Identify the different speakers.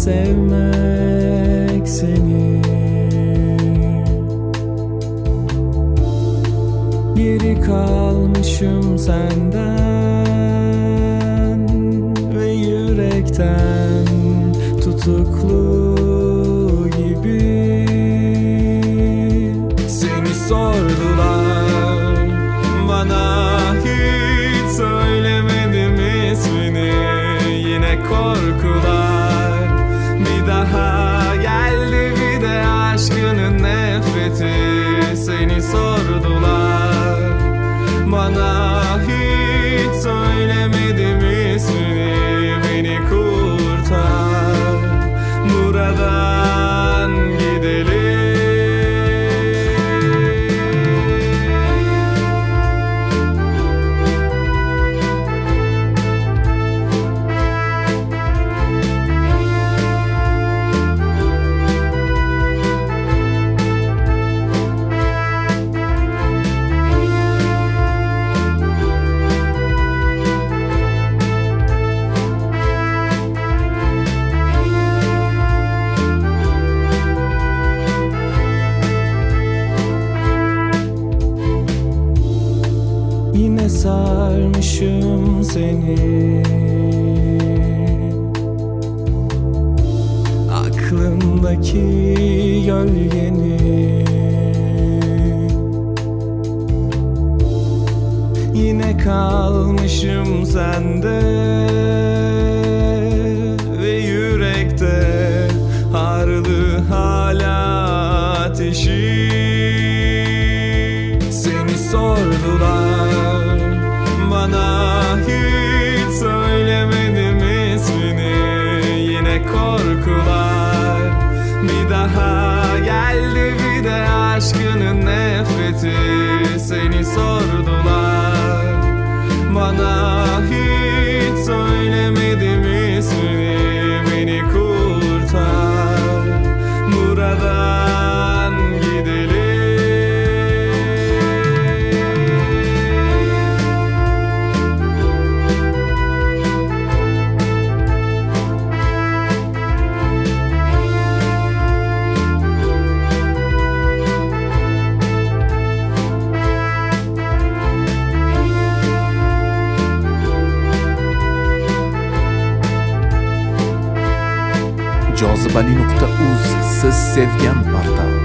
Speaker 1: sevmek seni. Geri kalmışım senden ve yürekten tutuklu gibi. Seni sordular, bana hiç söylemedim ismini. Yine korkular bir daha geldi, bir de aşkının nefreti. Seni sordular, bana hiç söylemedim ismini. Beni kurtar, buradan gidelim. Yine sarmışım seni, aklımdaki gölgeni. Yine kalmışım sende ve yürekte harlı hala ateşi. Seni sordular, bana hiç söylemedim ismini. Yine korkular bir daha geldi, bir de aşkının nefreti. Seni sordular, bana hiç söylemedim ismini. Beni kurtar, buradan gidelim.
Speaker 2: Jozibali.uz, siz sevgan portal.